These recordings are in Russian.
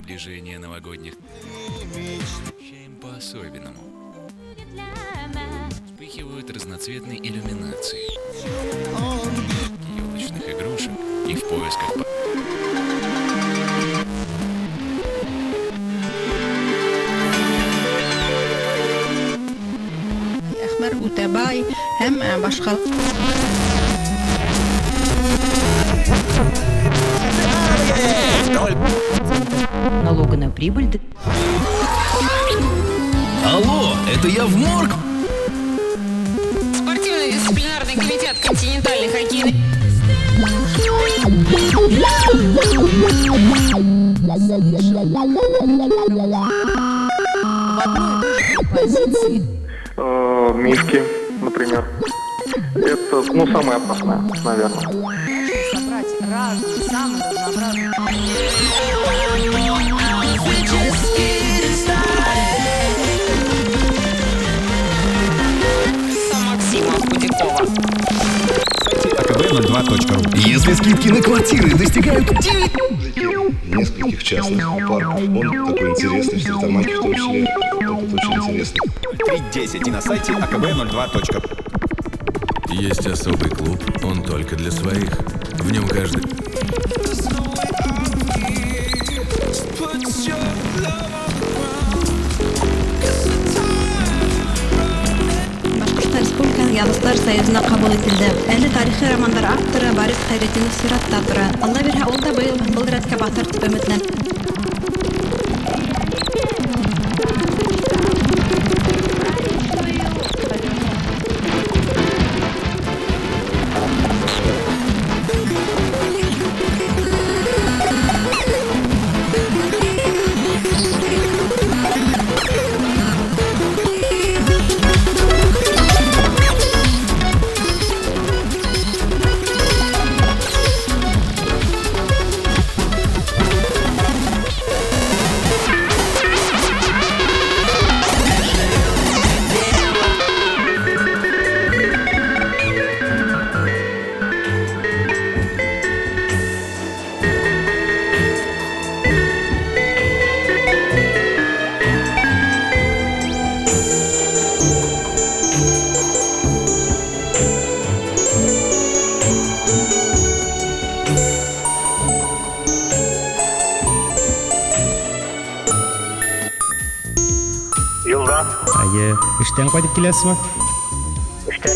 приближения новогодних ощущаем по-особенному. Вспыхивают разноцветные иллюминации елочных игрушек и в поисках أخبار وتابعي هم باشخاص налоговая прибыль. Алло, это я в морг? Спортивно-дисциплинарный комитет континентальной хоккейной. Мишки, например. Это, самое опасное, наверное. Собрать разные, самые разнообразные. Максима Худякова. akb02.ru. Если скидки на квартиры достигают 9... Нескольких частных парков. Он такой интересный, что там в том числе. Опыт очень интересный. 3.10 и на сайте akb02.ru. Есть особый клуб, он только для своих. В нем каждый... Башкортстан Республикасы Yazıçlar Союзына кабул ителде. Әле тарихи романдар авторы Борис Хайретдинов сиратта тора. Алла бирһә, ул да был рәткә батыр дип өметләнәм. Елда, Эштән кайтып киләсезме? эштән.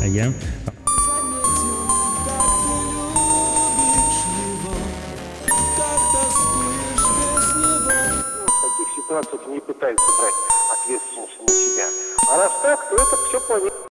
В таких ситуациях не пытаются брать ответственность на себя. А раз так, то это все понятно.